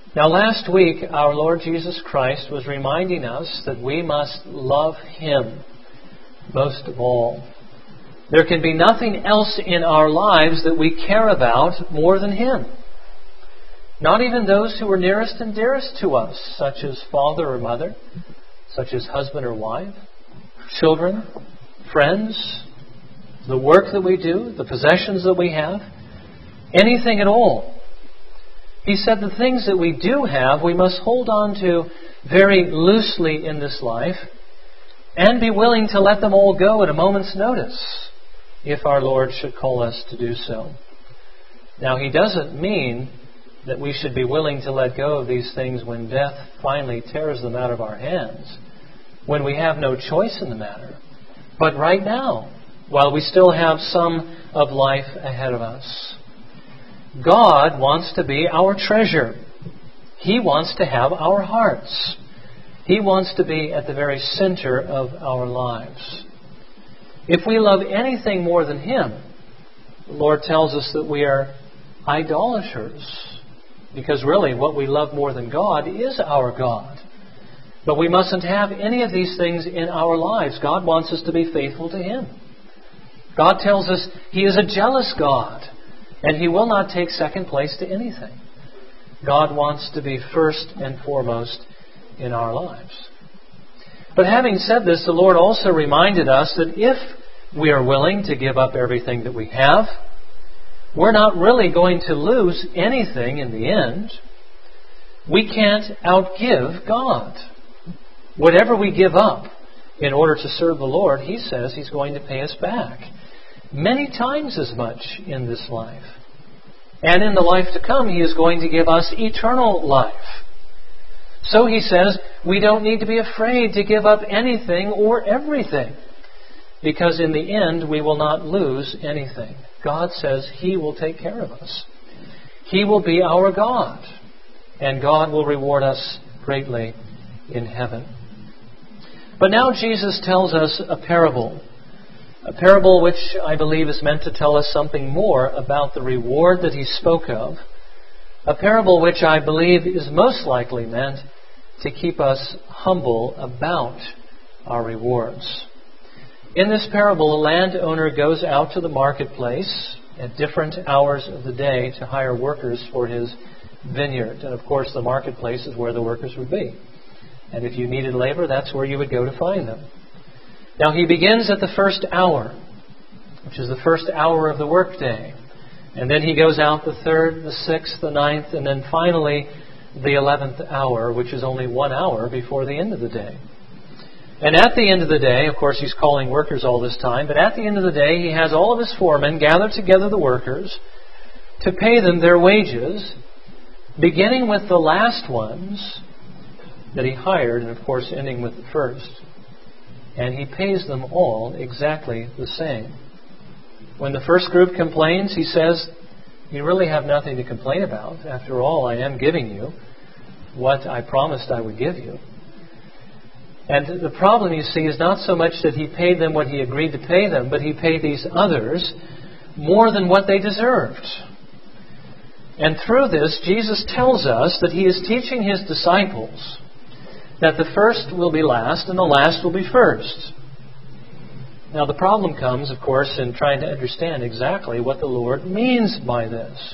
Now, last week, our Lord Jesus Christ was reminding us that we must love Him most of all. There can be nothing else in our lives that we care about more than Him. Not even those who are nearest and dearest to us, such as father or mother, such as husband or wife, children, friends, the work that we do, the possessions that we have, anything at all. He said the things that we do have, we must hold on to very loosely in this life and be willing to let them all go at a moment's notice if our Lord should call us to do so. Now, He doesn't mean that we should be willing to let go of these things when death finally tears them out of our hands, when we have no choice in the matter. But right now, while we still have some of life ahead of us, God wants to be our treasure. He wants to have our hearts. He wants to be at the very center of our lives. If we love anything more than Him, the Lord tells us that we are idolaters. Because really, what we love more than God is our God. But we mustn't have any of these things in our lives. God wants us to be faithful to Him. God tells us He is a jealous God, and He will not take second place to anything. God wants to be first and foremost in our lives. But having said this, the Lord also reminded us that if we are willing to give up everything that we have, we're not really going to lose anything in the end. We can't outgive God. Whatever we give up in order to serve the Lord, He says He's going to pay us back many times as much in this life. And in the life to come, He is going to give us eternal life. So He says we don't need to be afraid to give up anything or everything, because in the end we will not lose anything. God says He will take care of us. He will be our God, and God will reward us greatly in heaven. But now Jesus tells us a parable which I believe is meant to tell us something more about the reward that He spoke of, a parable which I believe is most likely meant to keep us humble about our rewards. In this parable, a landowner goes out to the marketplace at different hours of the day to hire workers for his vineyard. And of course, the marketplace is where the workers would be. And if you needed labor, that's where you would go to find them. Now, he begins at the first hour, which is the first hour of the workday. And then he goes out the third, the sixth, the ninth, and then finally the 11th hour, which is only 1 hour before the end of the day. And at the end of the day, of course, he's calling workers all this time, but at the end of the day, he has all of his foremen gather together the workers to pay them their wages, beginning with the last ones that he hired, and of course ending with the first. And he pays them all exactly the same. When the first group complains, he says, "You really have nothing to complain about. After all, I am giving you what I promised I would give you." And the problem, you see, is not so much that he paid them what he agreed to pay them, but he paid these others more than what they deserved. And through this, Jesus tells us that He is teaching His disciples that the first will be last and the last will be first. Now, the problem comes, of course, in trying to understand exactly what the Lord means by this.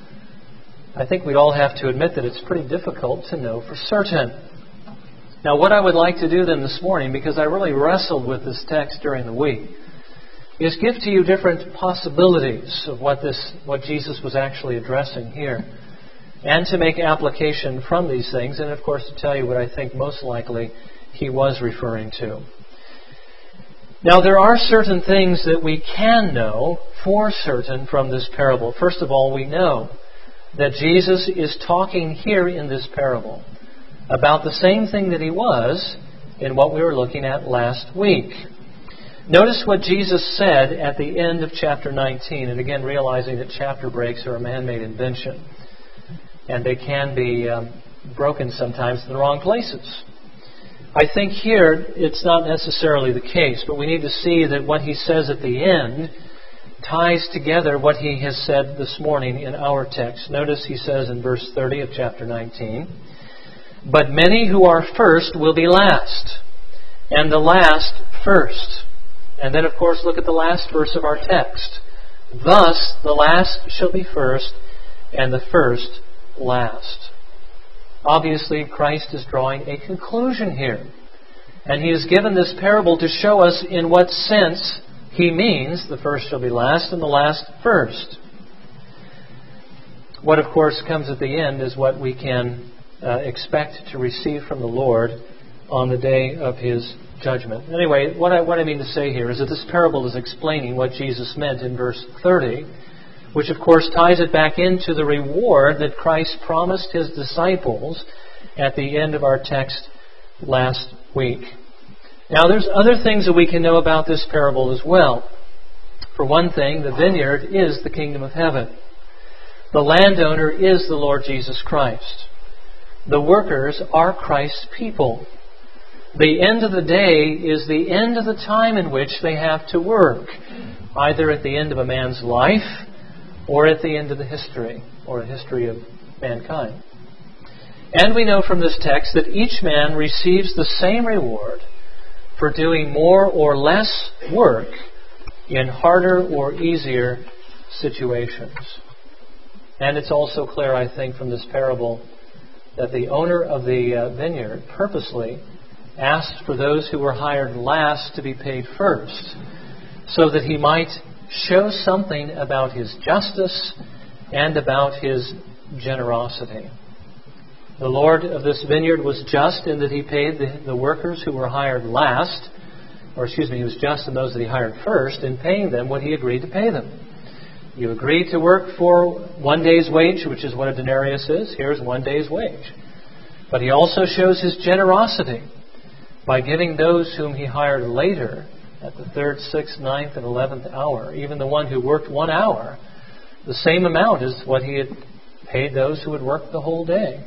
I think we'd all have to admit that it's pretty difficult to know for certain. Now, what I would like to do then this morning, because I really wrestled with this text during the week, is give to you different possibilities of what Jesus was actually addressing here, and to make application from these things, and of course to tell you what I think most likely He was referring to. Now, there are certain things that we can know for certain from this parable. First of all, we know that Jesus is talking here in this parable about the same thing that He was in what we were looking at last week. Notice what Jesus said at the end of chapter 19, and again realizing that chapter breaks are a man-made invention, and they can be broken sometimes in the wrong places. I think here it's not necessarily the case, but we need to see that what He says at the end ties together what he has said this morning in our text. Notice he says in verse 30 of chapter 19, "But many who are first will be last, and the last first." And then, of course, look at the last verse of our text. "Thus the last shall be first, and the first last." Obviously, Christ is drawing a conclusion here. And he has given this parable to show us in what sense he means the first shall be last and the last first. What, of course, comes at the end is what we can expect to receive from the Lord on the day of his judgment. Anyway, what I mean to say here is that this parable is explaining what Jesus meant in verse 30, which, of course, ties it back into the reward that Christ promised his disciples at the end of our text last week. Now, there's other things that we can know about this parable as well. For one thing, the vineyard is the kingdom of heaven. The landowner is the Lord Jesus Christ. The workers are Christ's people. The end of the day is the end of the time in which they have to work, either at the end of a man's life or at the end of the history, or a history of mankind. And we know from this text that each man receives the same reward for doing more or less work in harder or easier situations. And it's also clear, I think, from this parable that the owner of the vineyard purposely asked for those who were hired last to be paid first, so that he might show something about his justice and about his generosity. The Lord of this vineyard was just in that he paid the workers who were hired last, he was just in those that he hired first, in paying them what he agreed to pay them. You agreed to work for 1 day's wage, which is what a denarius is. Here's 1 day's wage. But he also shows his generosity by giving those whom he hired later, at the 3rd, 6th, 9th, and 11th hour, even the one who worked 1 hour, the same amount as what he had paid those who had worked the whole day.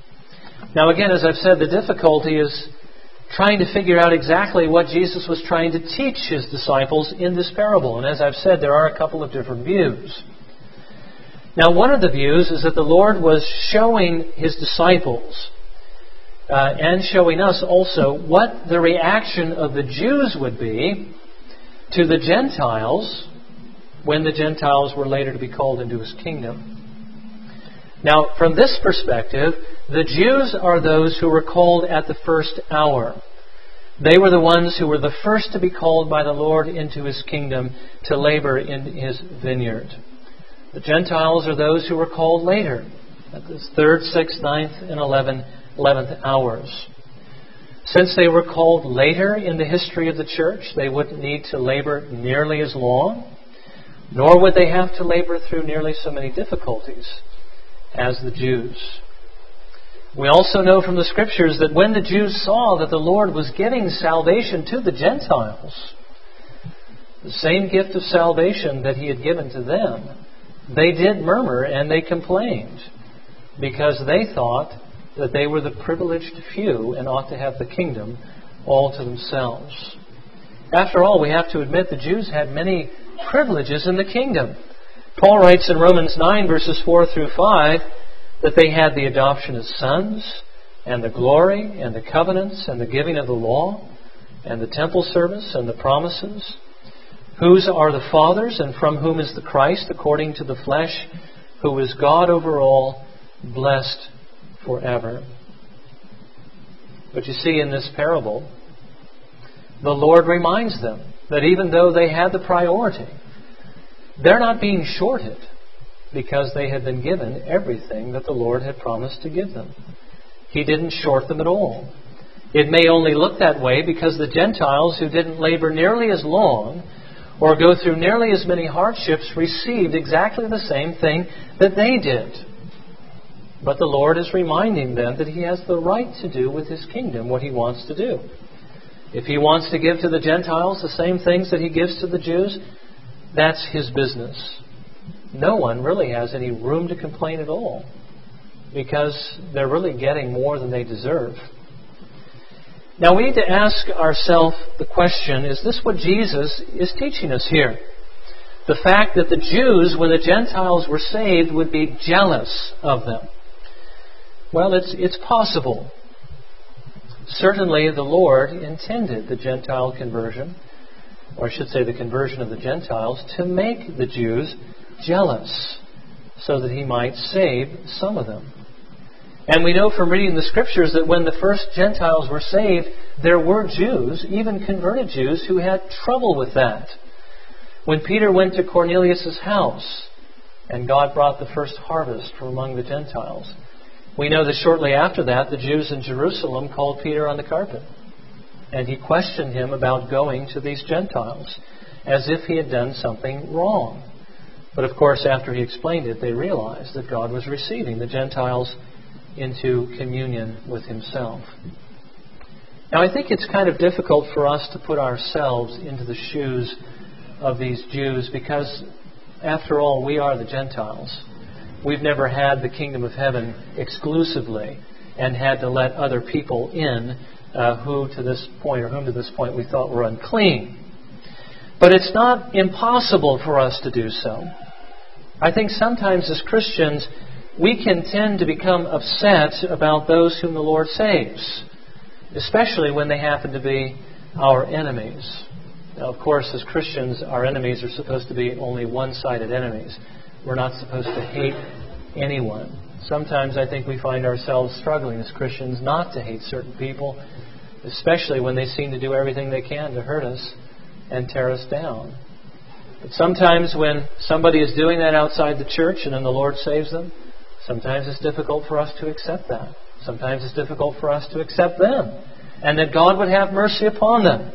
Now again, as I've said, the difficulty is trying to figure out exactly what Jesus was trying to teach his disciples in this parable. And as I've said, there are a couple of different views. Now, one of the views is that the Lord was showing his disciples and showing us also what the reaction of the Jews would be to the Gentiles when the Gentiles were later to be called into his kingdom. Now, from this perspective, the Jews are those who were called at the first hour. They were the ones who were the first to be called by the Lord into his kingdom to labor in his vineyard. The Gentiles are those who were called later, at the 3rd, 6th, 9th, and 11th hours. Since they were called later in the history of the church, they wouldn't need to labor nearly as long, nor would they have to labor through nearly so many difficulties as the Jews. We also know from the Scriptures that when the Jews saw that the Lord was giving salvation to the Gentiles, the same gift of salvation that he had given to them, they did murmur and they complained because they thought that they were the privileged few and ought to have the kingdom all to themselves. After all, we have to admit the Jews had many privileges in the kingdom. Paul writes in Romans 9, verses 4 through 5, that they had the adoption as sons, and the glory, and the covenants, and the giving of the law, and the temple service, and the promises, whose are the fathers, and from whom is the Christ, according to the flesh, who is God over all, blessed forever. But you see, in this parable, the Lord reminds them that even though they had the priority, they're not being shorted because they had been given everything that the Lord had promised to give them. He didn't short them at all. It may only look that way because the Gentiles who didn't labor nearly as long or go through nearly as many hardships received exactly the same thing that they did. But the Lord is reminding them that he has the right to do with his kingdom what he wants to do. If he wants to give to the Gentiles the same things that he gives to the Jews, that's his business. No one really has any room to complain at all because they're really getting more than they deserve. Now we need to ask ourselves the question, is this what Jesus is teaching us here? The fact that the Jews, when the Gentiles were saved, would be jealous of them. Well, it's possible. Certainly the Lord intended the Gentile conversion, or I should say the conversion of the Gentiles, to make the Jews jealous so that He might save some of them. And we know from reading the Scriptures that when the first Gentiles were saved, there were Jews, even converted Jews, who had trouble with that. When Peter went to Cornelius' house and God brought the first harvest from among the Gentiles, we know that shortly after that, the Jews in Jerusalem called Peter on the carpet. And he questioned him about going to these Gentiles, as if he had done something wrong. But of course, after he explained it, they realized that God was receiving the Gentiles into communion with Himself. Now, I think it's kind of difficult for us to put ourselves into the shoes of these Jews because, after all, we are the Gentiles. We've never had the kingdom of heaven exclusively and had to let other people in whom to this point we thought were unclean. But it's not impossible for us to do so. I think sometimes as Christians we can tend to become upset about those whom the Lord saves, especially when they happen to be our enemies. Now, of course, as Christians, our enemies are supposed to be only one-sided enemies. We're not supposed to hate anyone. Sometimes I think we find ourselves struggling as Christians not to hate certain people, especially when they seem to do everything they can to hurt us and tear us down. But sometimes when somebody is doing that outside the church and then the Lord saves them, sometimes it's difficult for us to accept that. Sometimes it's difficult for us to accept them and that God would have mercy upon them.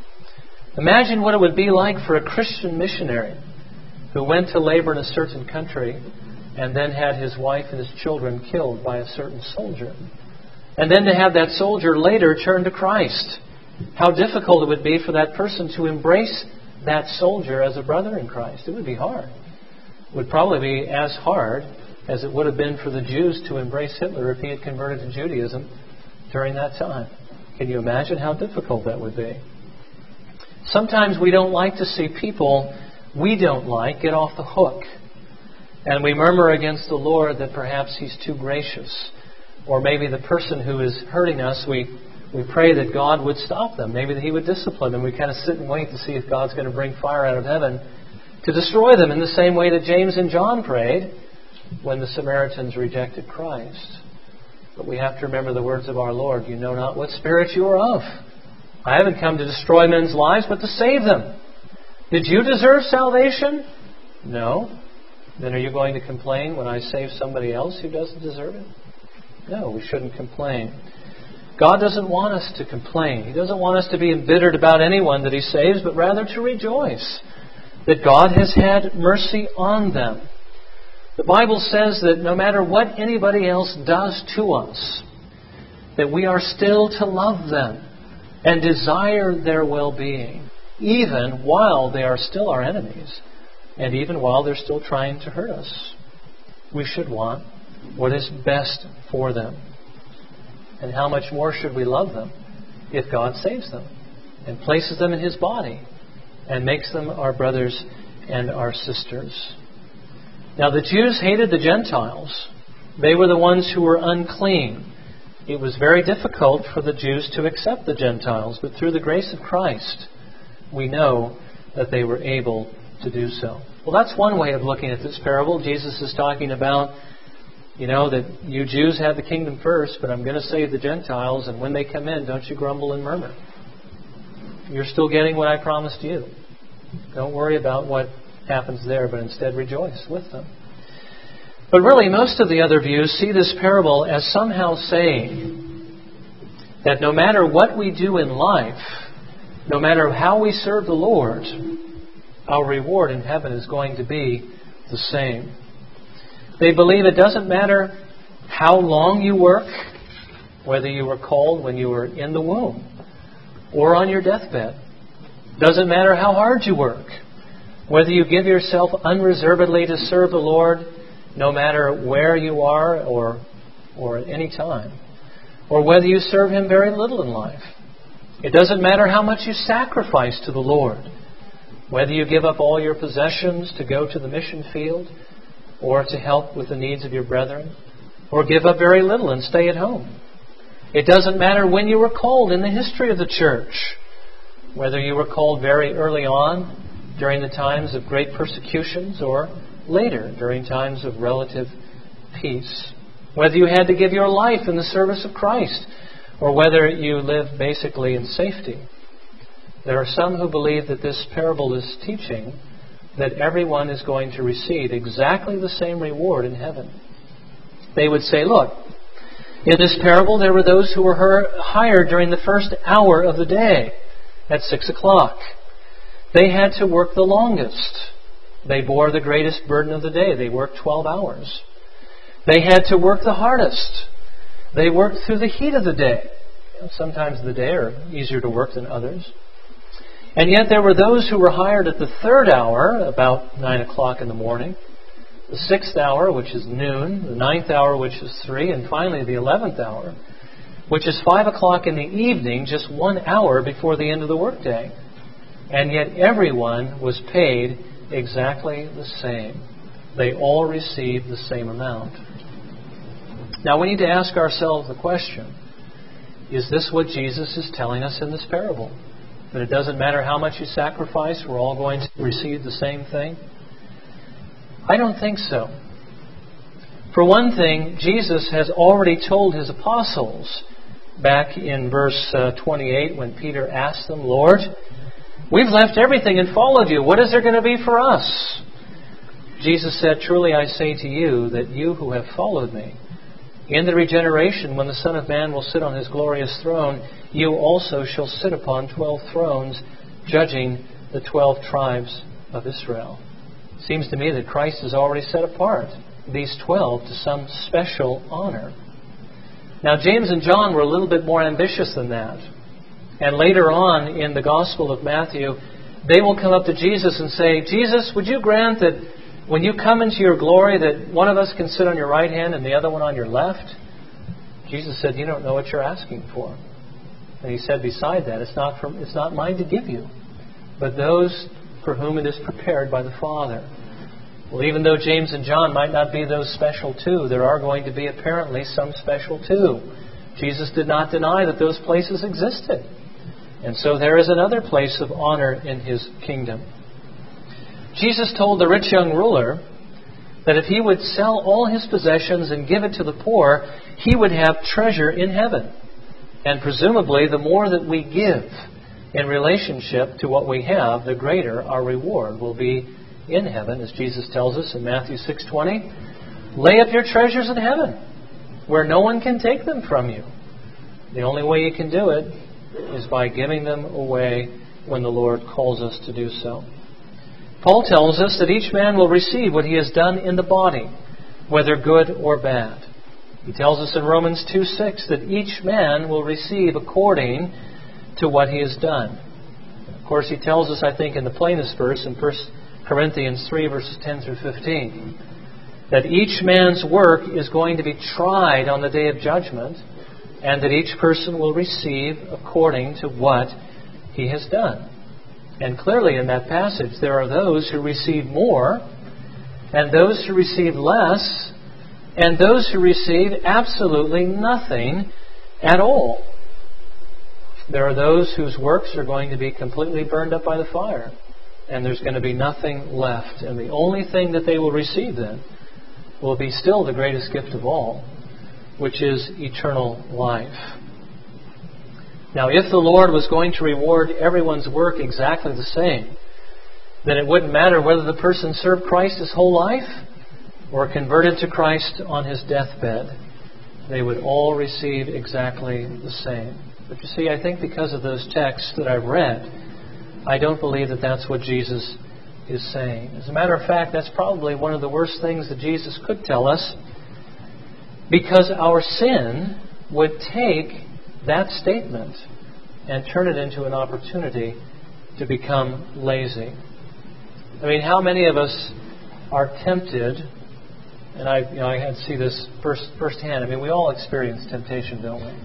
Imagine what it would be like for a Christian missionary who went to labor in a certain country and then had his wife and his children killed by a certain soldier. And then to have that soldier later turn to Christ. How difficult it would be for that person to embrace that soldier as a brother in Christ. It would be hard. It would probably be as hard as it would have been for the Jews to embrace Hitler if he had converted to Judaism during that time. Can you imagine how difficult that would be? Sometimes we don't like to see people we don't like get off the hook. And we murmur against the Lord that perhaps He's too gracious. Or maybe the person who is hurting us, we pray that God would stop them. Maybe that He would discipline them. We kind of sit and wait to see if God's going to bring fire out of heaven to destroy them in the same way that James and John prayed when the Samaritans rejected Christ. But we have to remember the words of our Lord. You know not what spirit you are of. I haven't come to destroy men's lives, but to save them. Did you deserve salvation? No. Then are you going to complain when I save somebody else who doesn't deserve it? No, we shouldn't complain. God doesn't want us to complain. He doesn't want us to be embittered about anyone that He saves, but rather to rejoice that God has had mercy on them. The Bible says that no matter what anybody else does to us, that we are still to love them and desire their well-being, even while they are still our enemies, and even while they're still trying to hurt us. We should want what is best for them. And how much more should we love them if God saves them and places them in His body and makes them our brothers and our sisters. Now, the Jews hated the Gentiles. They were the ones who were unclean. It was very difficult for the Jews to accept the Gentiles, but through the grace of Christ, we know that they were able to do so. Well, that's one way of looking at this parable. Jesus is talking about, that you Jews have the kingdom first, but I'm going to save the Gentiles, and when they come in, don't you grumble and murmur. You're still getting what I promised you. Don't worry about what happens there, but instead rejoice with them. But really, most of the other views see this parable as somehow saying that no matter what we do in life, no matter how we serve the Lord, our reward in heaven is going to be the same. They believe it doesn't matter how long you work, whether you were called when you were in the womb or on your deathbed. Doesn't matter how hard you work, whether you give yourself unreservedly to serve the Lord, no matter where you are or at any time, or whether you serve Him very little in life. It doesn't matter how much you sacrifice to the Lord, Whether you give up all your possessions to go to the mission field, or to help with the needs of your brethren, or give up very little and stay at home. It doesn't matter when you were called in the history of the church, whether you were called very early on during the times of great persecutions or later during times of relative peace, whether you had to give your life in the service of Christ or whether you live basically in safety. There are some who believe that this parable is teaching that everyone is going to receive exactly the same reward in heaven. They would say, look, in this parable there were those who were hired during the first hour of the day at 6 o'clock. They had to work the longest. They bore the greatest burden of the day. They worked 12 hours. They had to work the hardest. They worked through the heat of the day. Sometimes the day are easier to work than others. And yet there were those who were hired at the third hour, about 9 o'clock in the morning, the 6th hour, which is noon, the 9th hour, which is 3, and finally the 11th hour, which is 5 o'clock in the evening, just 1 hour before the end of the workday. And yet everyone was paid exactly the same. They all received the same amount. Now we need to ask ourselves the question, is this what Jesus is telling us in this parable? That it doesn't matter how much you sacrifice, we're all going to receive the same thing? I don't think so. For one thing, Jesus has already told His apostles back in verse 28 when Peter asked them, Lord, we've left everything and followed you. What is there going to be for us? Jesus said, truly I say to you that you who have followed me, in the regeneration, when the Son of Man will sit on His glorious throne, you also shall sit upon 12 thrones, judging the 12 tribes of Israel. It seems to me that Christ has already set apart these 12 to some special honor. Now, James and John were a little bit more ambitious than that. And later on in the Gospel of Matthew, they will come up to Jesus and say, Jesus, would you grant that when you come into your glory that one of us can sit on your right hand and the other one on your left? Jesus said, you don't know what you're asking for. And He said beside that, it's not mine to give you, but those for whom it is prepared by the Father. Well, even though James and John might not be those special two, there are going to be apparently some special two. Jesus did not deny that those places existed. And so there is another place of honor in His kingdom. Jesus told the rich young ruler that if he would sell all his possessions and give it to the poor, he would have treasure in heaven. And presumably, the more that we give in relationship to what we have, the greater our reward will be in heaven, as Jesus tells us in Matthew 6:20. Lay up your treasures in heaven, where no one can take them from you. The only way you can do it is by giving them away when the Lord calls us to do so. Paul tells us that each man will receive what he has done in the body, whether good or bad. He tells us in Romans 2:6 that each man will receive according to what he has done. Of course, he tells us, I think, in the plainest verse in 1 Corinthians 3, verses 10 through 15, that each man's work is going to be tried on the day of judgment, and that each person will receive according to what he has done. And clearly in that passage, there are those who receive more, and those who receive less, and those who receive absolutely nothing at all. There are those whose works are going to be completely burned up by the fire, and there's going to be nothing left. And the only thing that they will receive then will be still the greatest gift of all, which is eternal life. Now, if the Lord was going to reward everyone's work exactly the same, then it wouldn't matter whether the person served Christ his whole life or converted to Christ on his deathbed. They would all receive exactly the same. But you see, I think because of those texts that I've read, I don't believe that that's what Jesus is saying. As a matter of fact, that's probably one of the worst things that Jesus could tell us, because our sin would take that statement and turn it into an opportunity to become lazy. I mean, how many of us are tempted, and I had to see this firsthand. I mean, we all experience temptation, don't we?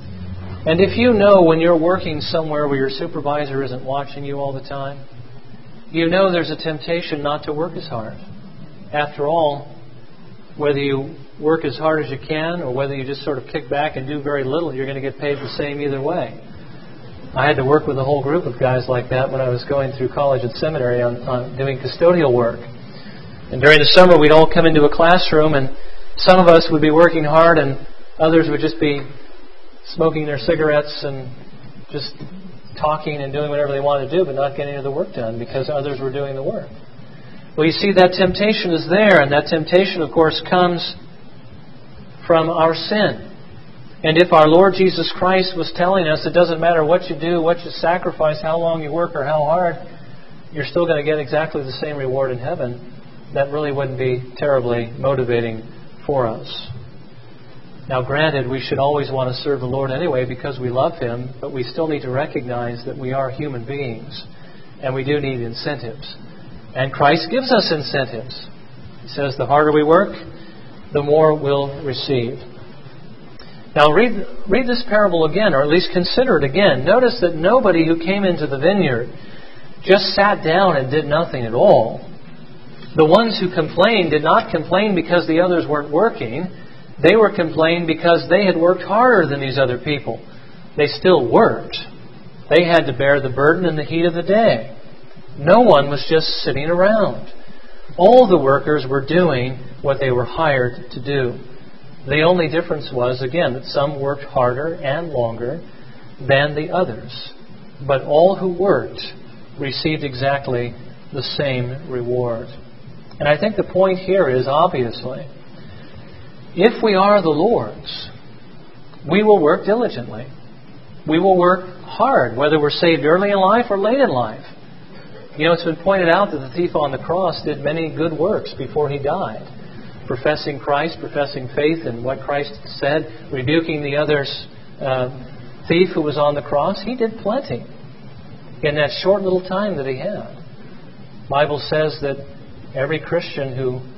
And if you know when you're working somewhere where your supervisor isn't watching you all the time, you know there's a temptation not to work as hard. After all, whether you work as hard as you can or whether you just sort of kick back and do very little, you're going to get paid the same either way. I had to work with a whole group of guys like that when I was going through college and seminary on doing custodial work. And during the summer, we'd all come into a classroom, and some of us would be working hard, and others would just be smoking their cigarettes and just talking and doing whatever they wanted to do, but not getting any of the work done because others were doing the work. Well, you see, that temptation is there, and that temptation, of course, comes from our sin. And if our Lord Jesus Christ was telling us it doesn't matter what you do, what you sacrifice, how long you work, or how hard, you're still going to get exactly the same reward in heaven, that really wouldn't be terribly motivating for us. Now, granted, we should always want to serve the Lord anyway because we love Him, but we still need to recognize that we are human beings, and we do need incentives. And Christ gives us incentives. He says the harder we work, the more we'll receive. Now read this parable again, or at least consider it again. Notice that nobody who came into the vineyard just sat down and did nothing at all. The ones who complained did not complain because the others weren't working. They were complaining because they had worked harder than these other people. They still worked. They had to bear the burden and the heat of the day. No one was just sitting around. All the workers were doing what they were hired to do. The only difference was, again, that some worked harder and longer than the others. But all who worked received exactly the same reward. And I think the point here is, obviously, if we are the Lord's, we will work diligently. We will work hard, whether we're saved early in life or late in life. You know, it's been pointed out that the thief on the cross did many good works before he died. Professing Christ, professing faith in what Christ said, rebuking the other thief who was on the cross. He did plenty in that short little time that he had. The Bible says that every Christian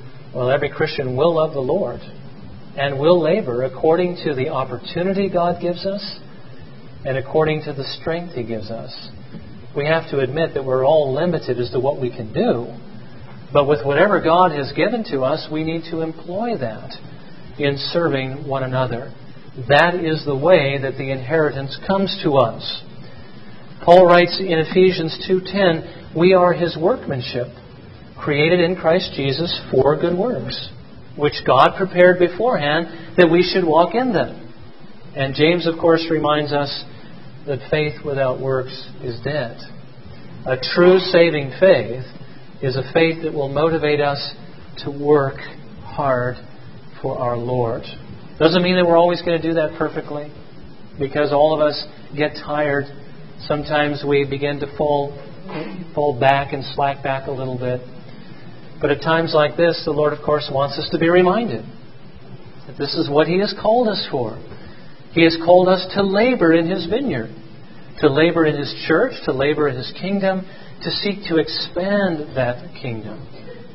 will love the Lord and will labor according to the opportunity God gives us and according to the strength He gives us. We have to admit that we're all limited as to what we can do. But with whatever God has given to us, we need to employ that in serving one another. That is the way that the inheritance comes to us. Paul writes in Ephesians 2:10, we are His workmanship, created in Christ Jesus for good works, which God prepared beforehand that we should walk in them. And James, of course, reminds us that faith without works is dead. A true saving faith is a faith that will motivate us to work hard for our Lord. Doesn't mean that we're always going to do that perfectly, because all of us get tired. Sometimes we begin to fall back and slack back a little bit. But at times like this, the Lord, of course, wants us to be reminded that this is what He has called us for. He has called us to labor in His vineyard, to labor in His church, to labor in His kingdom, to seek to expand that kingdom.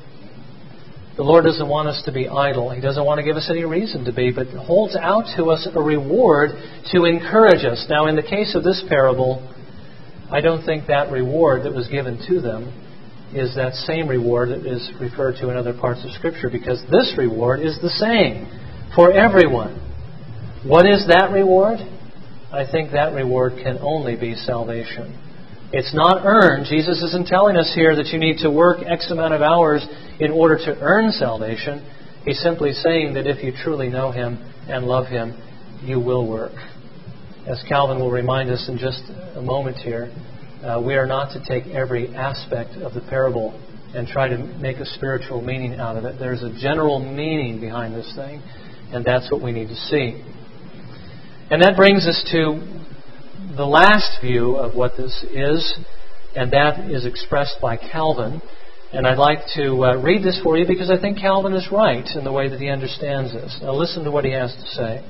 The Lord doesn't want us to be idle. He doesn't want to give us any reason to be, but holds out to us a reward to encourage us. Now, in the case of this parable, I don't think that reward that was given to them is that same reward that is referred to in other parts of Scripture, because this reward is the same for everyone. What is that reward? I think that reward can only be salvation. It's not earned. Jesus isn't telling us here that you need to work X amount of hours in order to earn salvation. He's simply saying that if you truly know Him and love Him, you will work. As Calvin will remind us in just a moment here, we are not to take every aspect of the parable and try to make a spiritual meaning out of it. There's a general meaning behind this thing, and that's what we need to see. And that brings us to the last view of what this is, and that is expressed by Calvin. And I'd like to read this for you because I think Calvin is right in the way that he understands this. Now listen to what he has to say.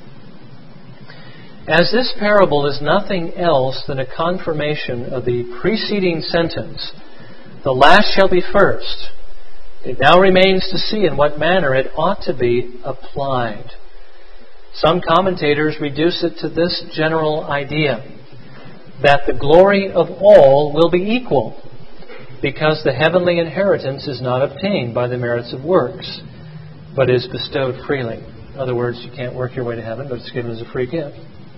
As this parable is nothing else than a confirmation of the preceding sentence, the last shall be first, it now remains to see in what manner it ought to be applied. Some commentators reduce it to this general idea, that the glory of all will be equal, because the heavenly inheritance is not obtained by the merits of works, but is bestowed freely. In other words, you can't work your way to heaven, but it's given as a free gift.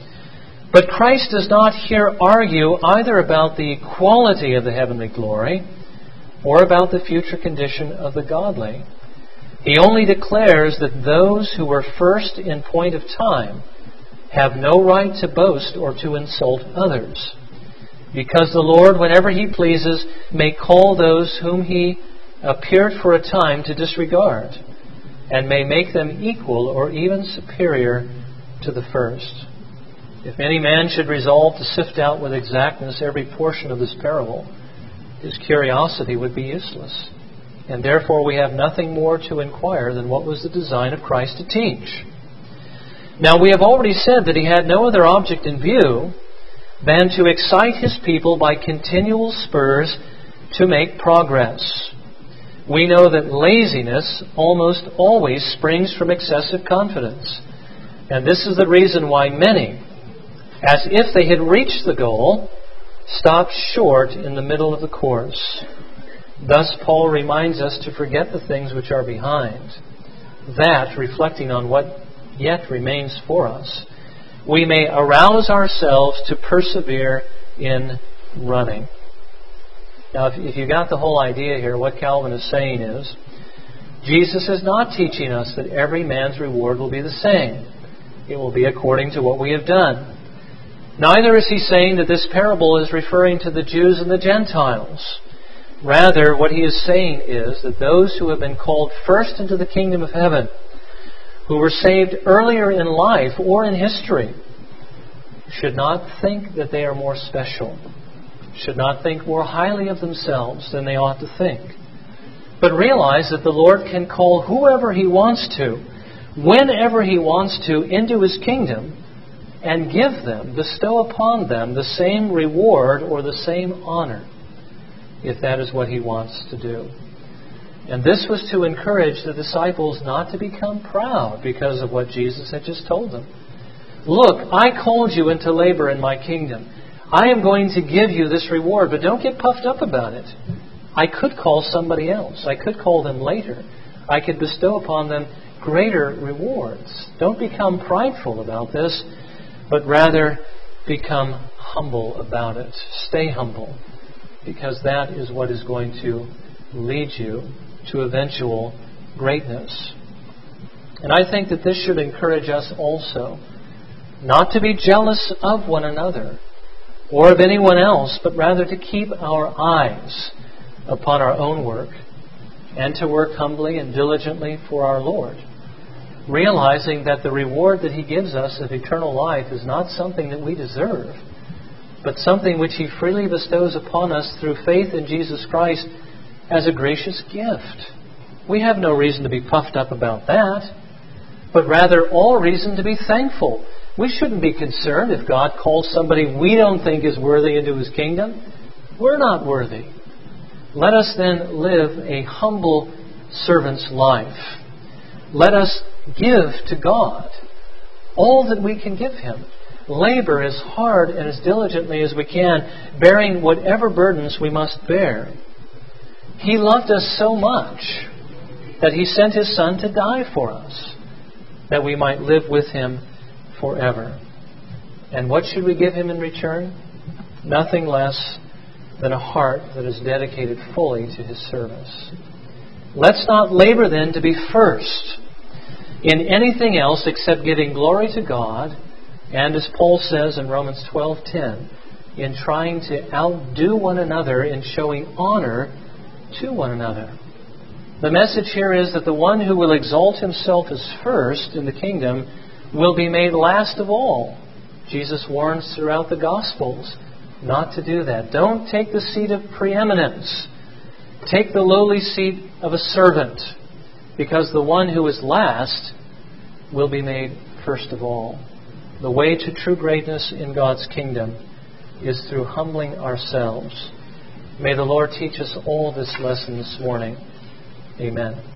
But Christ does not here argue either about the quality of the heavenly glory or about the future condition of the godly. He only declares that those who were first in point of time have no right to boast or to insult others, because the Lord, whenever He pleases, may call those whom He appeared for a time to disregard, and may make them equal or even superior to the first. If any man should resolve to sift out with exactness every portion of this parable, his curiosity would be useless. And therefore we have nothing more to inquire than what was the design of Christ to teach. Now we have already said that He had no other object in view than to excite His people by continual spurs to make progress. We know that laziness almost always springs from excessive confidence. And this is the reason why many, as if they had reached the goal, stopped short in the middle of the course. Thus Paul reminds us to forget the things which are behind, that, reflecting on what yet remains for us, we may arouse ourselves to persevere in running. Now, if you got the whole idea here, what Calvin is saying is, Jesus is not teaching us that every man's reward will be the same. It will be according to what we have done. Neither is He saying that this parable is referring to the Jews and the Gentiles. Rather, what He is saying is that those who have been called first into the kingdom of heaven, who were saved earlier in life or in history, should not think that they are more special, should not think more highly of themselves than they ought to think, but realize that the Lord can call whoever He wants to, whenever He wants to, into His kingdom and give them, bestow upon them the same reward or the same honor, if that is what He wants to do. And this was to encourage the disciples not to become proud because of what Jesus had just told them. Look, I called you into labor in my kingdom. I am going to give you this reward, but don't get puffed up about it. I could call somebody else. I could call them later. I could bestow upon them greater rewards. Don't become prideful about this, but rather become humble about it. Stay humble, because that is what is going to lead you to eventual greatness. And I think that this should encourage us also not to be jealous of one another or of anyone else, but rather to keep our eyes upon our own work and to work humbly and diligently for our Lord, realizing that the reward that He gives us of eternal life is not something that we deserve, but something which He freely bestows upon us through faith in Jesus Christ as a gracious gift. We have no reason to be puffed up about that, but rather all reason to be thankful. We shouldn't be concerned if God calls somebody we don't think is worthy into His kingdom. We're not worthy. Let us then live a humble servant's life. Let us give to God all that we can give Him. Labor as hard and as diligently as we can, bearing whatever burdens we must bear. He loved us so much that He sent His Son to die for us, that we might live with Him forever. And what should we give Him in return? Nothing less than a heart that is dedicated fully to His service. Let's not labor then to be first in anything else except giving glory to God, and as Paul says in Romans 12:10, in trying to outdo one another in showing honor to one another. The message here is that the one who will exalt himself as first in the kingdom will be made last of all. Jesus warns throughout the Gospels not to do that. Don't take the seat of preeminence. Take the lowly seat of a servant, because the one who is last will be made first of all. The way to true greatness in God's kingdom is through humbling ourselves. May the Lord teach us all this lesson this morning. Amen.